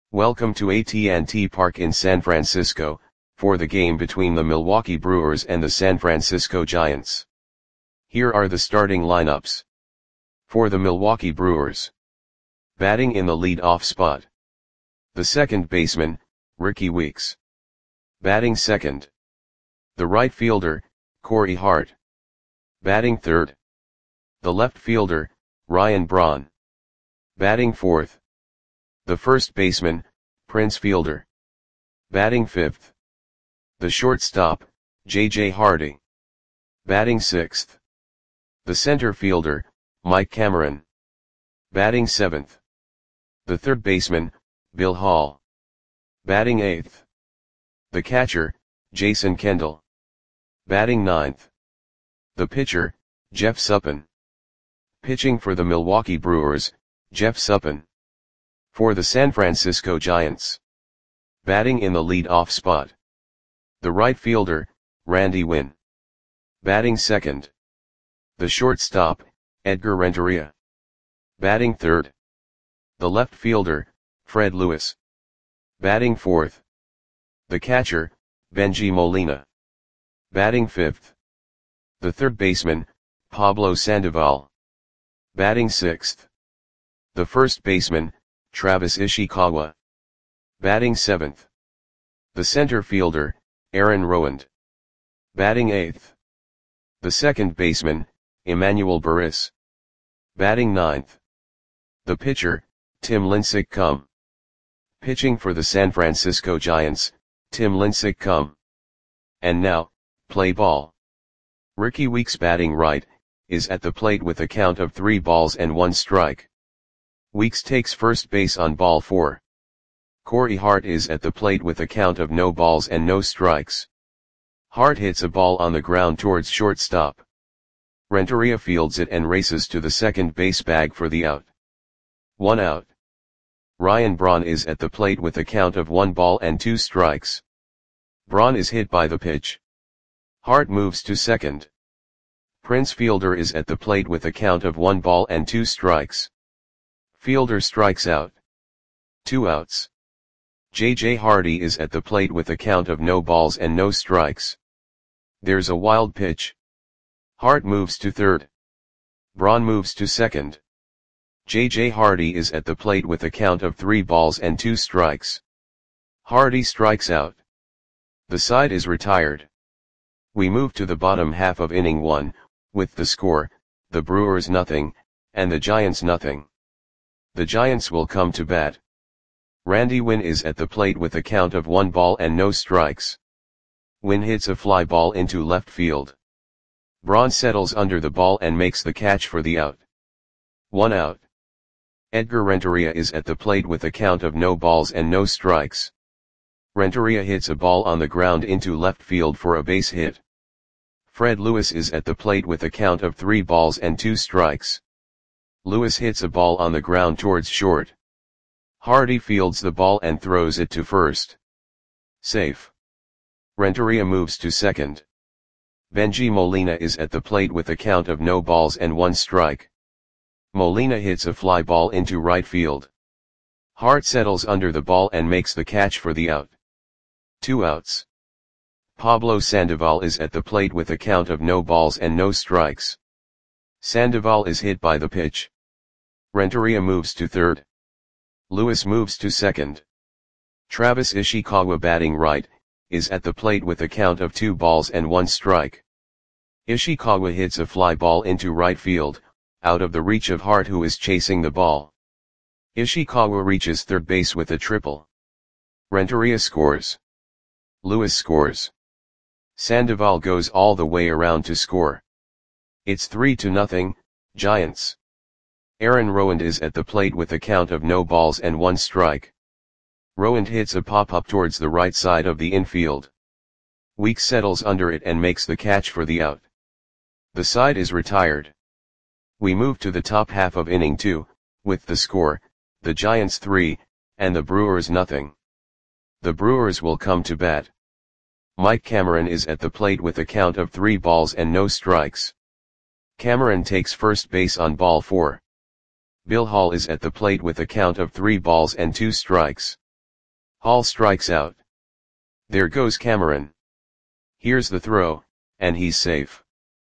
Welcome to AT&T Park in San Francisco, for the game between the Milwaukee Brewers and the San Francisco Giants. Here are the starting lineups. For the Milwaukee Brewers. Batting in the lead-off spot. The second baseman, Rickie Weeks. Batting second. The right fielder, Corey Hart. Batting third. The left fielder, Ryan Braun. Batting fourth. The first baseman, Prince Fielder. Batting fifth. The shortstop, J.J. Hardy. Batting sixth. The center fielder, Mike Cameron. Batting seventh. The third baseman, Bill Hall. Batting eighth. The catcher, Jason Kendall. Batting ninth. The pitcher, Jeff Suppan. Pitching for the Milwaukee Brewers, Jeff Suppan. For the San Francisco Giants. Batting in the lead-off spot. The right fielder, Randy Winn. Batting second. The shortstop, Edgar Renteria. Batting third. The left fielder, Fred Lewis. Batting fourth. The catcher, Bengie Molina. Batting fifth. The third baseman, Pablo Sandoval. Batting sixth. The first baseman, Travis Ishikawa. Batting seventh. The center fielder, Aaron Rowand. Batting eighth. The second baseman, Emmanuel Burris. Batting ninth. The pitcher, Tim Lincecum. Pitching for the San Francisco Giants, Tim Lincecum. And now, play ball. Rickie Weeks batting right, is at the plate with a count of 3 balls and 1 strike. Weeks takes first base on ball 4. Corey Hart is at the plate with a count of no balls and no strikes. Hart hits a ball on the ground towards shortstop. Renteria fields it and races to the second base bag for the out. 1 out. Ryan Braun is at the plate with a count of 1 ball and 2 strikes. Braun is hit by the pitch. Hart moves to second. Prince Fielder is at the plate with a count of 1 ball and 2 strikes. Fielder strikes out. 2 outs. J.J. Hardy is at the plate with a count of no balls and no strikes. There's a wild pitch. Hart moves to third. Braun moves to second. J.J. Hardy is at the plate with a count of 3 balls and 2 strikes. Hardy strikes out. The side is retired. We move to the bottom half of inning 1, with the score, the Brewers nothing, and the Giants nothing. The Giants will come to bat. Randy Winn is at the plate with a count of 1 ball and no strikes. Winn hits a fly ball into left field. Braun settles under the ball and makes the catch for the out. 1 out. Edgar Renteria is at the plate with a count of no balls and no strikes. Renteria hits a ball on the ground into left field for a base hit. Fred Lewis is at the plate with a count of 3 balls and 2 strikes. Lewis hits a ball on the ground towards short. Hardy fields the ball and throws it to first. Safe. Renteria moves to second. Bengie Molina is at the plate with a count of no balls and 1 strike. Molina hits a fly ball into right field. Hart settles under the ball and makes the catch for the out. 2 outs. Pablo Sandoval is at the plate with a count of no balls and no strikes. Sandoval is hit by the pitch. Renteria moves to third. Lewis moves to second. Travis Ishikawa batting right, is at the plate with a count of 2 balls and 1 strike. Ishikawa hits a fly ball into right field, out of the reach of Hart who is chasing the ball. Ishikawa reaches third base with a triple. Renteria scores. Lewis scores. Sandoval goes all the way around to score. It's 3-0, Giants. Aaron Rowand is at the plate with a count of no balls and 1 strike. Rowand hits a pop-up towards the right side of the infield. Weeks settles under it and makes the catch for the out. The side is retired. We move to the top half of inning 2, with the score, the Giants 3, and the Brewers nothing. The Brewers will come to bat. Mike Cameron is at the plate with a count of 3 balls and no strikes. Cameron takes first base on ball 4. Bill Hall is at the plate with a count of 3 balls and 2 strikes. Hall strikes out. There goes Cameron. Here's the throw, and he's safe.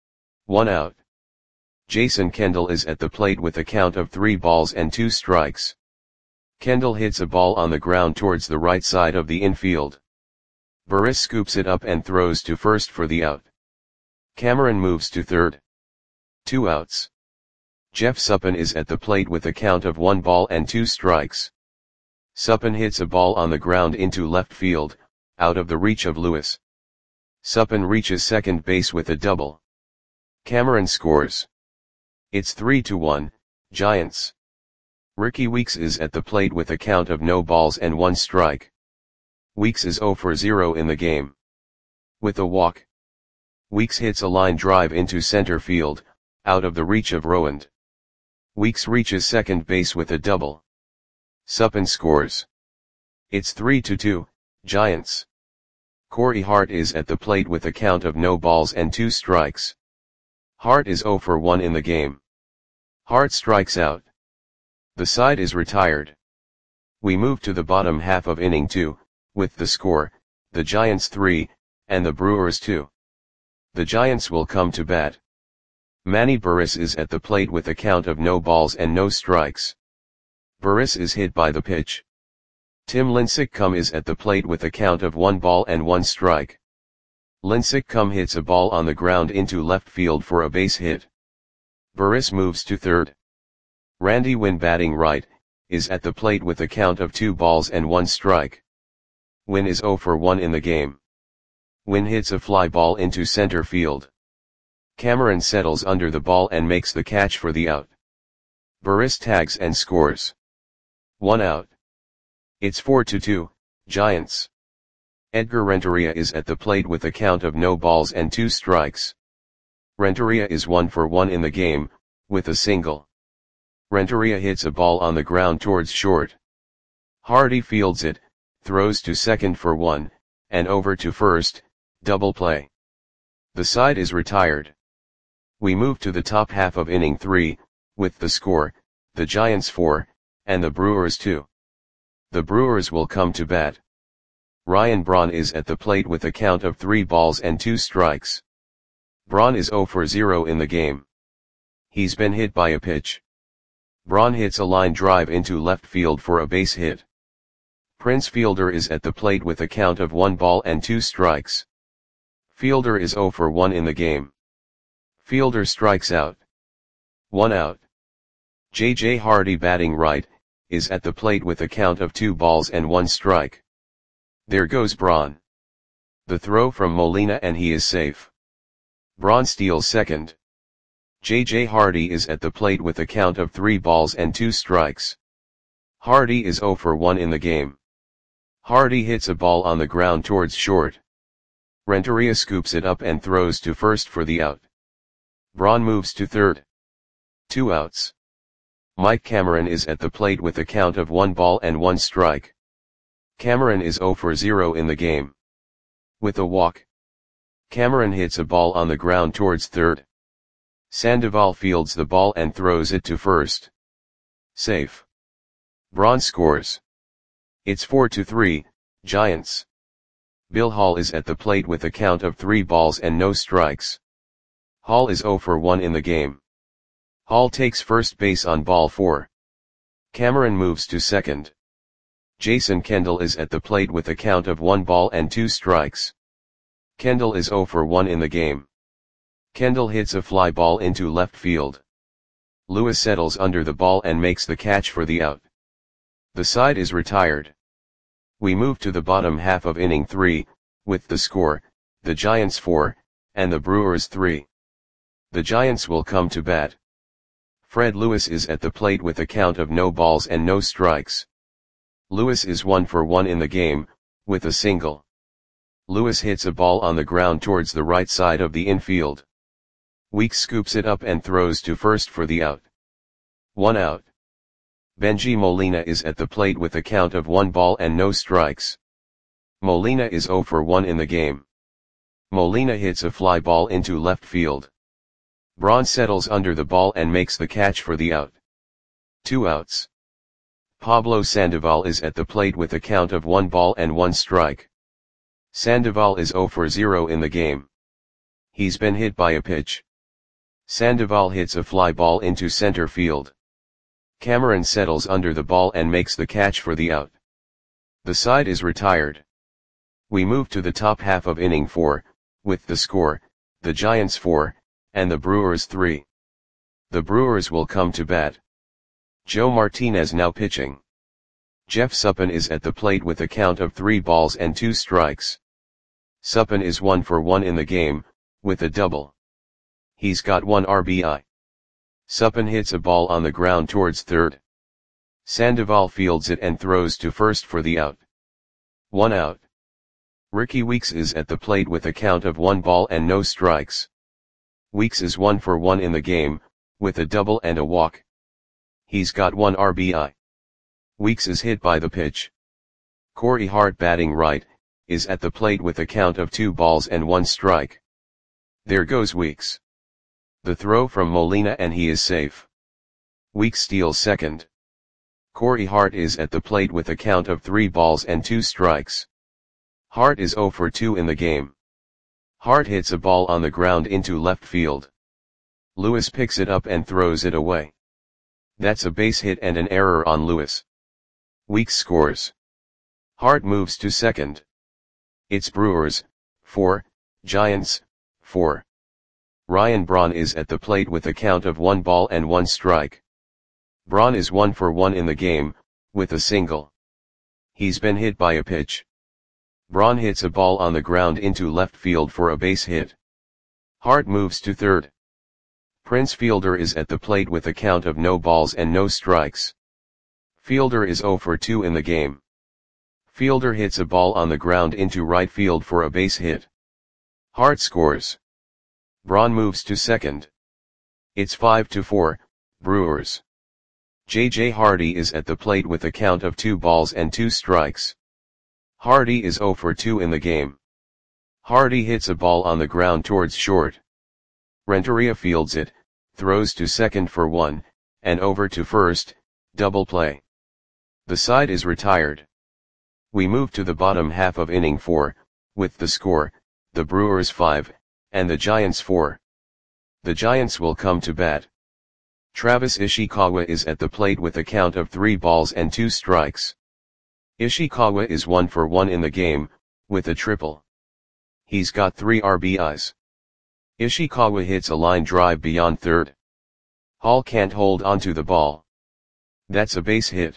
1 out. Jason Kendall is at the plate with a count of 3 balls and 2 strikes. Kendall hits a ball on the ground towards the right side of the infield. Burris scoops it up and throws to first for the out. Cameron moves to third. 2 outs. Jeff Suppan is at the plate with a count of 1 ball and 2 strikes. Suppan hits a ball on the ground into left field, out of the reach of Lewis. Suppan reaches second base with a double. Cameron scores. It's 3-1, Giants. Rickie Weeks is at the plate with a count of no balls and 1 strike. Weeks is 0 for 0 in the game. With a walk. Weeks hits a line drive into center field, out of the reach of Rowand. Weeks reaches second base with a double. Suppan scores. It's 3-2, Giants. Corey Hart is at the plate with a count of no balls and 2 strikes. Hart is 0 for 1 in the game. Hart strikes out. The side is retired. We move to the bottom half of inning 2, with the score, the Giants 3, and the Brewers 2. The Giants will come to bat. Manny Burris is at the plate with a count of no balls and no strikes. Burris is hit by the pitch. Tim Lincecum is at the plate with a count of 1 ball and 1 strike. Lincecum hits a ball on the ground into left field for a base hit. Burris moves to third. Randy Winn, batting right, is at the plate with a count of 2 balls and 1 strike. Winn is 0 for 1 in the game. Winn hits a fly ball into center field. Cameron settles under the ball and makes the catch for the out. Burris tags and scores. 1 out. It's 4-2, Giants. Edgar Renteria is at the plate with a count of no balls and 2 strikes. Renteria is 1 for 1 in the game, with a single. Renteria hits a ball on the ground towards short. Hardy fields it, throws to second for 1, and over to first, double play. The side is retired. We move to the top half of inning 3, with the score, the Giants 4, and the Brewers 2. The Brewers will come to bat. Ryan Braun is at the plate with a count of 3 balls and 2 strikes. Braun is 0 for 0 in the game. He's been hit by a pitch. Braun hits a line drive into left field for a base hit. Prince Fielder is at the plate with a count of 1 ball and 2 strikes. Fielder is 0 for 1 in the game. Fielder strikes out. 1 out. J.J. Hardy, batting right, is at the plate with a count of 2 balls and 1 strike. There goes Braun. The throw from Molina and he is safe. Braun steals second. J.J. Hardy is at the plate with a count of 3 balls and 2 strikes. Hardy is 0 for 1 in the game. Hardy hits a ball on the ground towards short. Renteria scoops it up and throws to first for the out. Braun moves to third. 2 outs. Mike Cameron is at the plate with a count of 1 ball and 1 strike. Cameron is 0 for 0 in the game. With a walk. Cameron hits a ball on the ground towards third. Sandoval fields the ball and throws it to first. Safe. Braun scores. It's 4-3, Giants. Bill Hall is at the plate with a count of 3 balls and no strikes. Hall is 0 for 1 in the game. Hall takes first base on ball 4. Cameron moves to second. Jason Kendall is at the plate with a count of 1 ball and 2 strikes. Kendall is 0 for 1 in the game. Kendall hits a fly ball into left field. Lewis settles under the ball and makes the catch for the out. The side is retired. We move to the bottom half of inning 3, with the score, the Giants 4, and the Brewers 3. The Giants will come to bat. Fred Lewis is at the plate with a count of no balls and no strikes. Lewis is 1 for 1 in the game, with a single. Lewis hits a ball on the ground towards the right side of the infield. Weeks scoops it up and throws to first for the out. 1 out. Bengie Molina is at the plate with a count of 1 ball and no strikes. Molina is 0 for 1 in the game. Molina hits a fly ball into left field. Braun settles under the ball and makes the catch for the out. 2 outs. Pablo Sandoval is at the plate with a count of 1 ball and 1 strike. Sandoval is 0 for 0 in the game. He's been hit by a pitch. Sandoval hits a fly ball into center field. Cameron settles under the ball and makes the catch for the out. The side is retired. We move to the top half of inning 4, with the score, the Giants 4, and the Brewers 3. The Brewers will come to bat. Joe Martinez now pitching. Jeff Suppan is at the plate with a count of 3 balls and 2 strikes. Suppan is 1 for 1 in the game, with a double. He's got 1 RBI. Suppan hits a ball on the ground towards third. Sandoval fields it and throws to first for the out. 1 out. Ricky Weeks is at the plate with a count of 1 ball and no strikes. Weeks is 1 for 1 in the game, with a double and a walk. He's got 1 RBI. Weeks is hit by the pitch. Corey Hart, batting right, is at the plate with a count of 2 balls and 1 strike. There goes Weeks. The throw from Molina and he is safe. Weeks steals second. Corey Hart is at the plate with a count of 3 balls and 2 strikes. Hart is 0 for 2 in the game. Hart hits a ball on the ground into left field. Lewis picks it up and throws it away. That's a base hit and an error on Lewis. Weeks scores. Hart moves to second. It's Brewers 4, Giants 4. Ryan Braun is at the plate with a count of 1 ball and 1 strike. Braun is 1 for 1 in the game, with a single. He's been hit by a pitch. Braun hits a ball on the ground into left field for a base hit. Hart moves to third. Prince Fielder is at the plate with a count of no balls and no strikes. Fielder is 0 for 2 in the game. Fielder hits a ball on the ground into right field for a base hit. Hart scores. Braun moves to second. It's 5-4, Brewers. J.J. Hardy is at the plate with a count of 2 balls and 2 strikes. Hardy is 0 for 2 in the game. Hardy hits a ball on the ground towards short. Renteria fields it, throws to second for 1, and over to first, double play. The side is retired. We move to the bottom half of inning 4, with the score, the Brewers 5, and the Giants 4. The Giants will come to bat. Travis Ishikawa is at the plate with a count of 3 balls and 2 strikes. Ishikawa is 1 for 1 in the game, with a triple. He's got 3 RBIs. Ishikawa hits a line drive beyond third. Hall can't hold onto the ball. That's a base hit.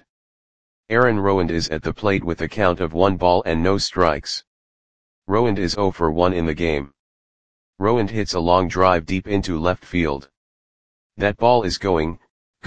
Aaron Rowand is at the plate with a count of 1 ball and no strikes. Rowand is 0 for 1 in the game. Rowand hits a long drive deep into left field. That ball is gone.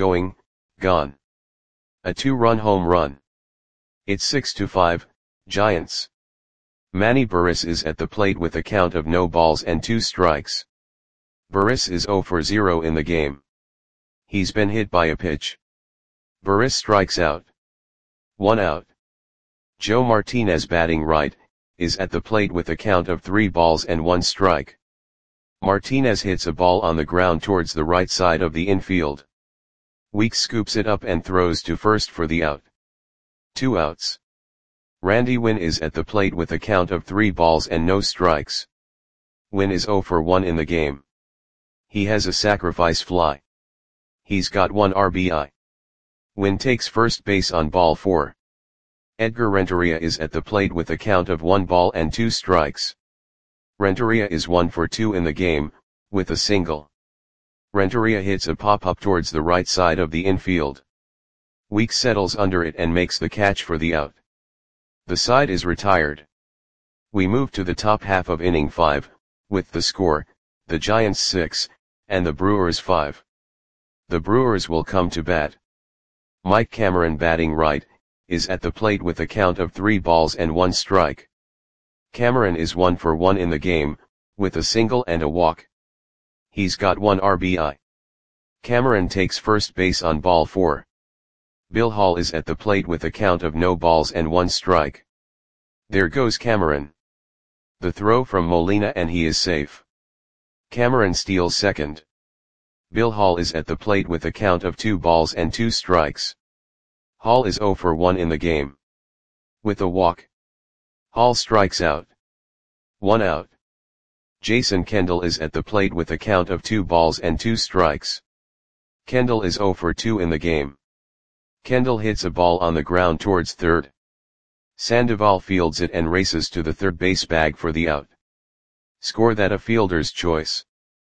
A 2-run home run. It's 6-5, Giants. Manny Burris is at the plate with a count of no balls and 2 strikes. Burris is 0 for 0 in the game. He's been hit by a pitch. Burris strikes out. 1 out. Joe Martinez, batting right, is at the plate with a count of 3 balls and 1 strike. Martinez hits a ball on the ground towards the right side of the infield. Weeks scoops it up and throws to first for the out. 2 outs. Randy Winn is at the plate with a count of 3 balls and no strikes. Winn is 0 for 1 in the game. He has a sacrifice fly. He's got 1 RBI. Winn takes first base on ball 4. Edgar Renteria is at the plate with a count of 1 ball and 2 strikes. Renteria is 1 for 2 in the game, with a single. Renteria hits a pop-up towards the right side of the infield. Weeks settles under it and makes the catch for the out. The side is retired. We move to the top half of inning 5, with the score, the Giants 6, and the Brewers 5. The Brewers will come to bat. Mike Cameron, batting right, is at the plate with a count of 3 balls and 1 strike. Cameron is 1 for 1 in the game, with a single and a walk. He's got 1 RBI. Cameron takes first base on ball 4. Bill Hall is at the plate with a count of no balls and 1 strike. There goes Cameron. The throw from Molina and he is safe. Cameron steals second. Bill Hall is at the plate with a count of 2 balls and 2 strikes. Hall is 0 for 1 in the game. With a walk, Hall strikes out. 1 out. Jason Kendall is at the plate with a count of 2 balls and 2 strikes. Kendall is 0 for 2 in the game. Kendall hits a ball on the ground towards third. Sandoval fields it and races to the third base bag for the out. Score that a fielder's choice.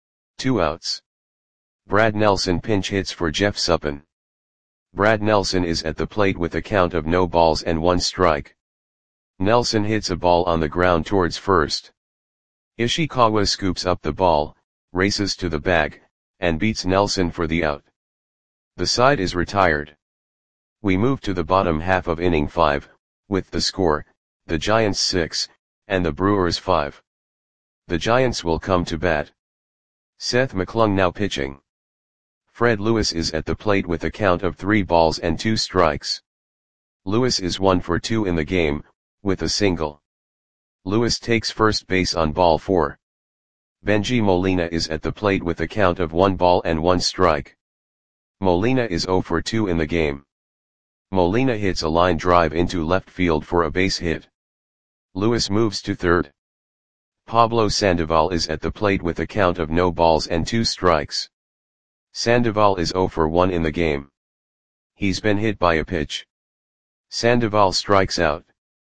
2 outs. Brad Nelson pinch hits for Jeff Suppan. Brad Nelson is at the plate with a count of no balls and 1 strike. Nelson hits a ball on the ground towards first. Ishikawa scoops up the ball, races to the bag, and beats Nelson for the out. The side is retired. We move to the bottom half of inning 5, with the score, the Giants 6, and the Brewers 5. The Giants will come to bat. Seth McClung now pitching. Fred Lewis is at the plate with a count of 3 balls and 2 strikes. Lewis is 1 for 2 in the game, with a single. Lewis takes first base on ball 4. Benji Molina is at the plate with a count of 1 ball and 1 strike. Molina is 0 for 2 in the game. Molina hits a line drive into left field for a base hit. Lewis moves to third. Pablo Sandoval is at the plate with a count of no balls and 2 strikes. Sandoval is 0 for 1 in the game. He's been hit by a pitch. Sandoval strikes out.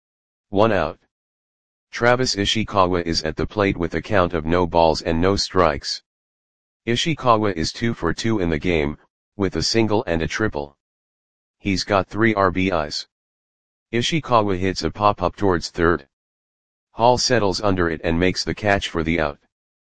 1 out. Travis Ishikawa is at the plate with a count of no balls and no strikes. Ishikawa is 2 for 2 in the game, with a single and a triple. He's got 3 RBIs. Ishikawa hits a pop-up towards third. Hall settles under it and makes the catch for the out.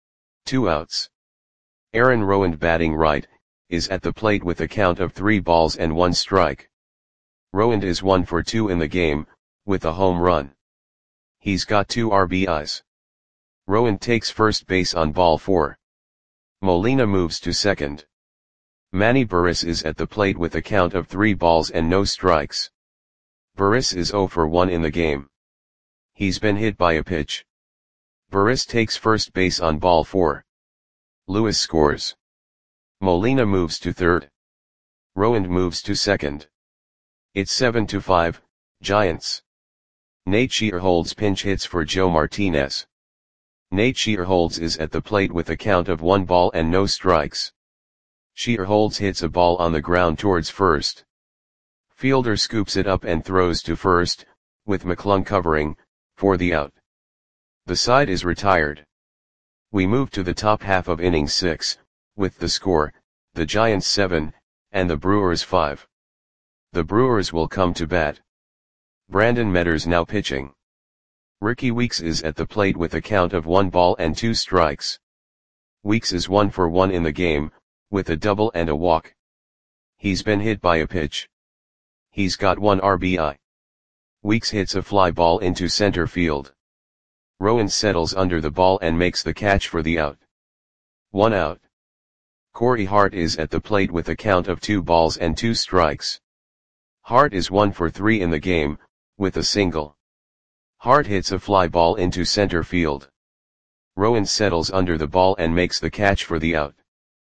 2 outs. Aaron Rowand batting right, is at the plate with a count of 3 balls and 1 strike. Rowand is 1 for 2 in the game, with a home run. He's got 2 RBIs. Rowand takes first base on ball 4. Molina moves to second. Manny Burris is at the plate with a count of 3 balls and no strikes. Burris is 0 for 1 in the game. He's been hit by a pitch. Burris takes first base on ball 4. Lewis scores. Molina moves to third. Rowand moves to second. It's 7-5, Giants. Nate Shearholds pinch hits for Joe Martinez. Nate Shearholds is at the plate with a count of 1 ball and no strikes. Shearholds hits a ball on the ground towards first. Fielder scoops it up and throws to first, with McClung covering, for the out. The side is retired. We move to the top half of inning 6, with the score, the Giants 7, and the Brewers 5. The Brewers will come to bat. Brandon Metters now pitching. Ricky Weeks is at the plate with a count of 1 ball and 2 strikes. Weeks is 1 for 1 in the game, with a double and a walk. He's been hit by a pitch. He's got 1 RBI. Weeks hits a fly ball into center field. Rowand settles under the ball and makes the catch for the out. 1 out. Corey Hart is at the plate with a count of 2 balls and 2 strikes. Hart is 1 for 3 in the game, with a single. Hart hits a fly ball into center field. Rowand settles under the ball and makes the catch for the out.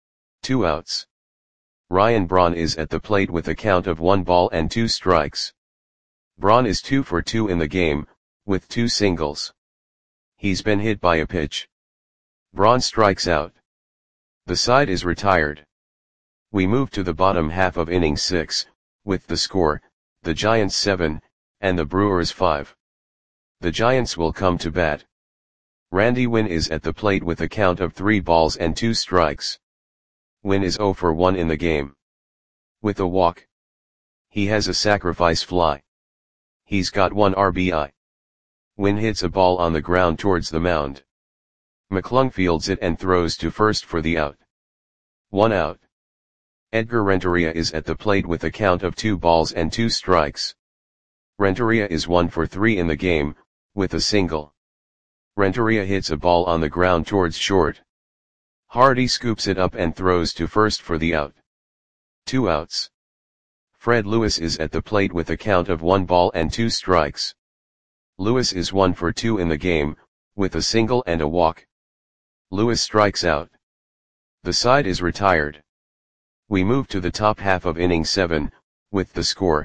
2 outs. Ryan Braun is at the plate with a count of 1 ball and 2 strikes. Braun is 2 for 2 in the game, with 2 singles. He's been hit by a pitch. Braun strikes out. The side is retired. We move to the bottom half of inning 6, with the score, the Giants 7, and the Brewers 5. The Giants will come to bat. Randy Winn is at the plate with a count of 3 balls and 2 strikes. Winn is 0 for 1 in the game. With a walk. He has a sacrifice fly. He's got 1 RBI. Winn hits a ball on the ground towards the mound. McClung fields it and throws to first for the out. 1 out. Edgar Renteria is at the plate with a count of 2 balls and 2 strikes. Renteria is 1 for 3 in the game, with a single. Renteria hits a ball on the ground towards short. Hardy scoops it up and throws to first for the out. 2 outs. Fred Lewis is at the plate with a count of 1 ball and 2 strikes. Lewis is 1 for 2 in the game, with a single and a walk. Lewis strikes out. The side is retired. We move to the top half of inning 7, with the score,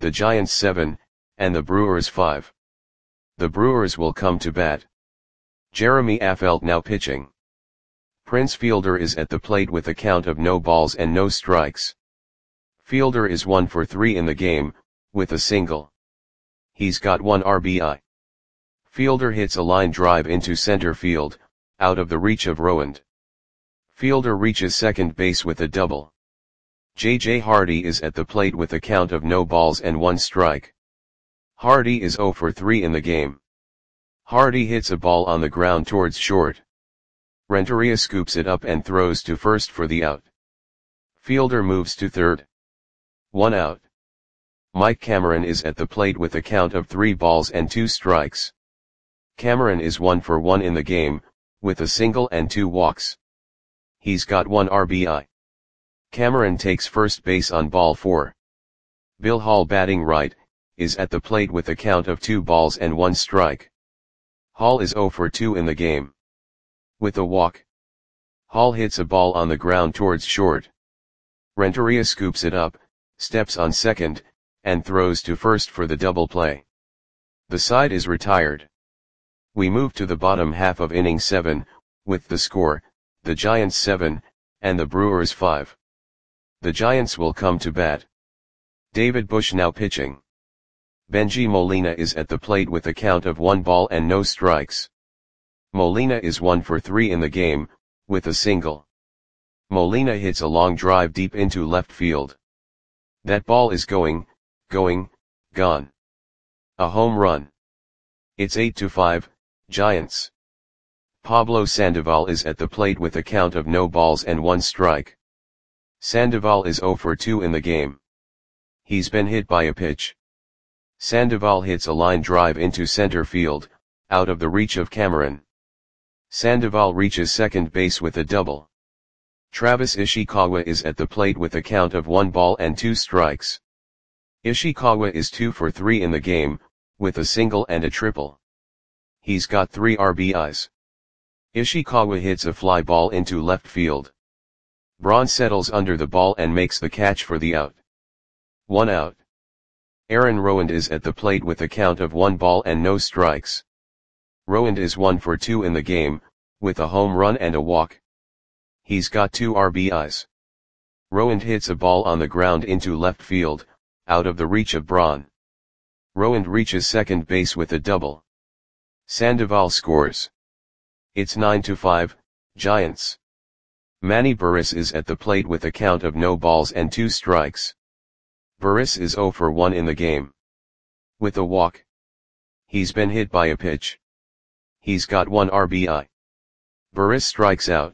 the Giants 7, and the Brewers 5. The Brewers will come to bat. Jeremy Affeldt now pitching. Prince Fielder is at the plate with a count of no balls and no strikes. Fielder is 1 for 3 in the game, with a single. He's got 1 RBI. Fielder hits a line drive into center field, out of the reach of Rowand. Fielder reaches second base with a double. J.J. Hardy is at the plate with a count of no balls and 1 strike. Hardy is 0 for 3 in the game. Hardy hits a ball on the ground towards short. Renteria scoops it up and throws to first for the out. Fielder moves to third. 1 out. Mike Cameron is at the plate with a count of 3 balls and 2 strikes. Cameron is 1 for 1 in the game, with a single and 2 walks. He's got 1 RBI. Cameron takes first base on ball 4. Bill Hall, batting right, is at the plate with a count of 2 balls and 1 strike. Hall is 0 for 2 in the game. With a walk. Hall hits a ball on the ground towards short. Renteria scoops it up, steps on second, and throws to first for the double play. The side is retired. We move to the bottom half of inning 7, with the score, the Giants 7, and the Brewers 5. The Giants will come to bat. David Bush now pitching. Benji Molina is at the plate with a count of 1 ball and no strikes. Molina is 1 for 3 in the game, with a single. Molina hits a long drive deep into left field. That ball is gone. A home run. It's 8-5, Giants. Pablo Sandoval is at the plate with a count of no balls and 1 strike. Sandoval is 0 for 2 in the game. He's been hit by a pitch. Sandoval hits a line drive into center field, out of the reach of Cameron. Sandoval reaches second base with a double. Travis Ishikawa is at the plate with a count of 1 ball and 2 strikes. Ishikawa is 2 for 3 in the game, with a single and a triple. He's got 3 RBIs. Ishikawa hits a fly ball into left field. Braun settles under the ball and makes the catch for the out. 1 out. Aaron Rowand is at the plate with a count of 1 ball and no strikes. Rowand is 1 for 2 in the game, with a home run and a walk. He's got 2 RBIs. Rowand hits a ball on the ground into left field, out of the reach of Braun. Rowand reaches second base with a double. Sandoval scores. It's 9-5, Giants. Manny Burris is at the plate with a count of no balls and 2 strikes. Burris is 0 for 1 in the game. With a walk. He's been hit by a pitch. He's got 1 RBI. Burris strikes out.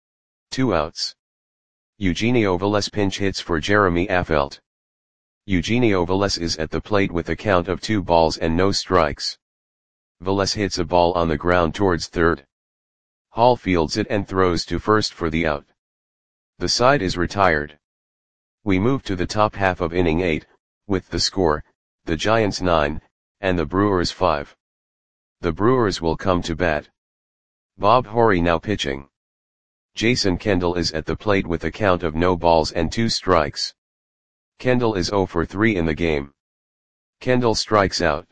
2 outs. Eugenio Velez pinch hits for Jeremy Affeldt. Eugenio Velez is at the plate with a count of 2 balls and no strikes. Velez hits a ball on the ground towards third. Hall fields it and throws to first for the out. The side is retired. We move to the top half of inning 8, with the score, the Giants 9, and the Brewers 5. The Brewers will come to bat. Bob Horry now pitching. Jason Kendall is at the plate with a count of no balls and 2 strikes. Kendall is 0 for 3 in the game. Kendall strikes out.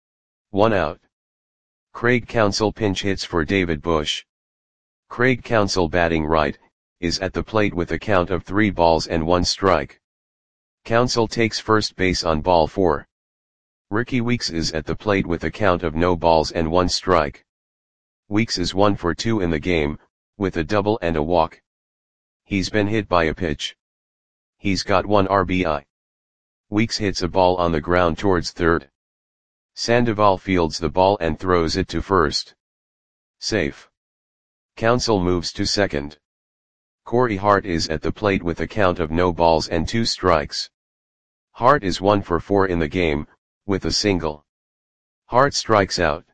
1 out. Craig Counsell pinch hits for David Bush. Craig Counsell, batting right, is at the plate with a count of 3 balls and 1 strike. Counsell takes first base on ball 4. Ricky Weeks is at the plate with a count of no balls and 1 strike. Weeks is 1 for 2 in the game, with a double and a walk. He's been hit by a pitch. He's got 1 RBI. Weeks hits a ball on the ground towards third. Sandoval fields the ball and throws it to first. Safe. Counsell moves to second. Corey Hart is at the plate with a count of no balls and 2 strikes. Hart is 1 for 4 in the game, with a single. Hart strikes out.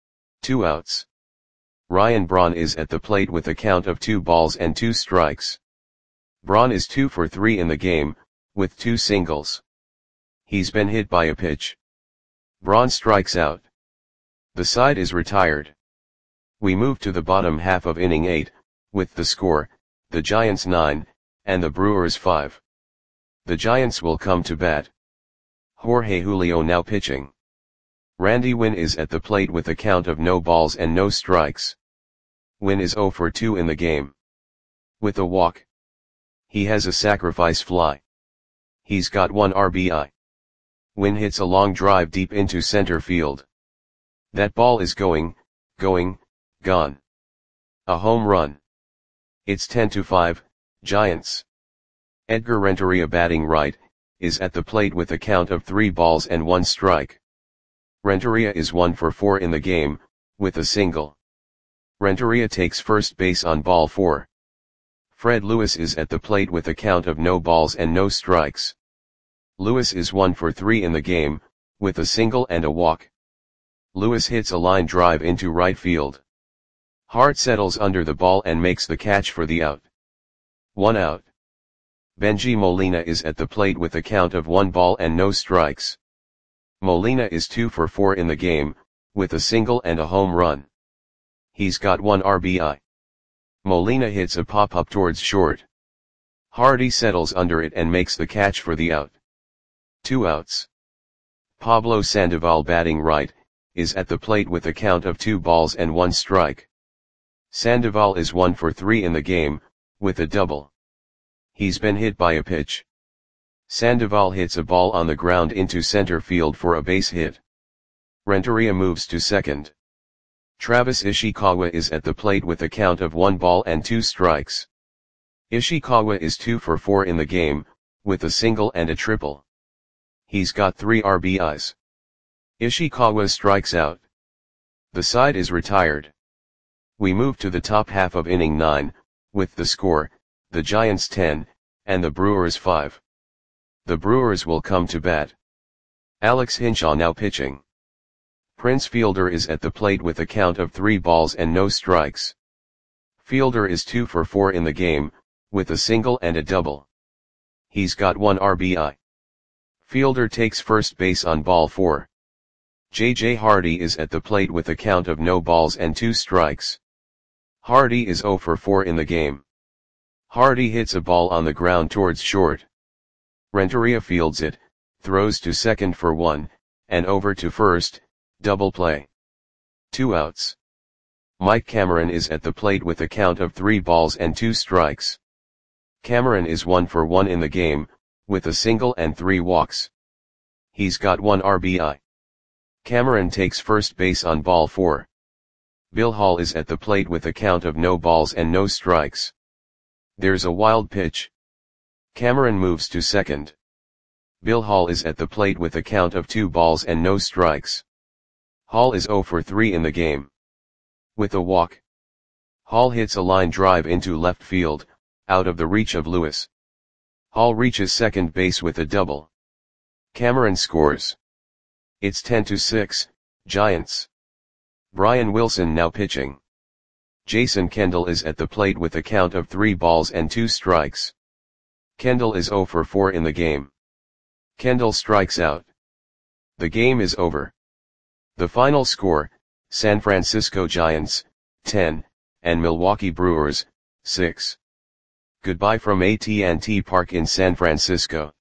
2 outs. Ryan Braun is at the plate with a count of 2 balls and 2 strikes. Braun is 2 for 3 in the game, with 2 singles. He's been hit by a pitch. Braun strikes out. The side is retired. We move to the bottom half of inning 8, with the score, the Giants 9, and the Brewers 5. The Giants will come to bat. Jorge Julio now pitching. Randy Winn is at the plate with a count of no balls and no strikes. Winn is 0 for 2 in the game. With a walk. He has a sacrifice fly. He's got 1 RBI. Winn hits a long drive deep into center field. That ball is going, gone. A home run. It's 10-5, Giants. Edgar Renteria batting right, is at the plate with a count of 3 balls and 1 strike. Renteria is 1 for 4 in the game, with a single. Renteria takes first base on ball 4. Fred Lewis is at the plate with a count of no balls and no strikes. Lewis is 1 for 3 in the game, with a single and a walk. Lewis hits a line drive into right field. Hart settles under the ball and makes the catch for the out. 1 out. Bengie Molina is at the plate with a count of 1 ball and no strikes. Molina is 2 for 4 in the game, with a single and a home run. He's got 1 RBI. Molina hits a pop-up towards short. Hardy settles under it and makes the catch for the out. 2 outs. Pablo Sandoval batting right, is at the plate with a count of 2 balls and 1 strike. Sandoval is 1 for 3 in the game, with a double. He's been hit by a pitch. Sandoval hits a ball on the ground into center field for a base hit. Renteria moves to second. Travis Ishikawa is at the plate with a count of 1 ball and 2 strikes. Ishikawa is 2 for 4 in the game, with a single and a triple. He's got 3 RBIs. Ishikawa strikes out. The side is retired. We move to the top half of inning 9, with the score, the Giants 10, and the Brewers 5. The Brewers will come to bat. Alex Hinshaw now pitching. Prince Fielder is at the plate with a count of 3 balls and no strikes. Fielder is 2 for 4 in the game, with a single and a double. He's got 1 RBI. Fielder takes first base on ball 4. J.J. Hardy is at the plate with a count of no balls and 2 strikes. Hardy is 0 for 4 in the game. Hardy hits a ball on the ground towards short. Renteria fields it, throws to second for 1, and over to first, double play. 2 outs. Mike Cameron is at the plate with a count of 3 balls and 2 strikes. Cameron is 1 for 1 in the game, with a single and 3 walks. He's got 1 RBI. Cameron takes first base on ball 4. Bill Hall is at the plate with a count of no balls and no strikes. There's a wild pitch. Cameron moves to second. Bill Hall is at the plate with a count of 2 balls and no strikes. Hall is 0 for 3 in the game. With a walk. Hall hits a line drive into left field, out of the reach of Lewis. Hall reaches second base with a double. Cameron scores. It's 10-6, Giants. Brian Wilson now pitching. Jason Kendall is at the plate with a count of 3 balls and 2 strikes. Kendall is 0 for 4 in the game. Kendall strikes out. The game is over. The final score, San Francisco Giants, 10, and Milwaukee Brewers, 6. Goodbye from AT&T Park in San Francisco.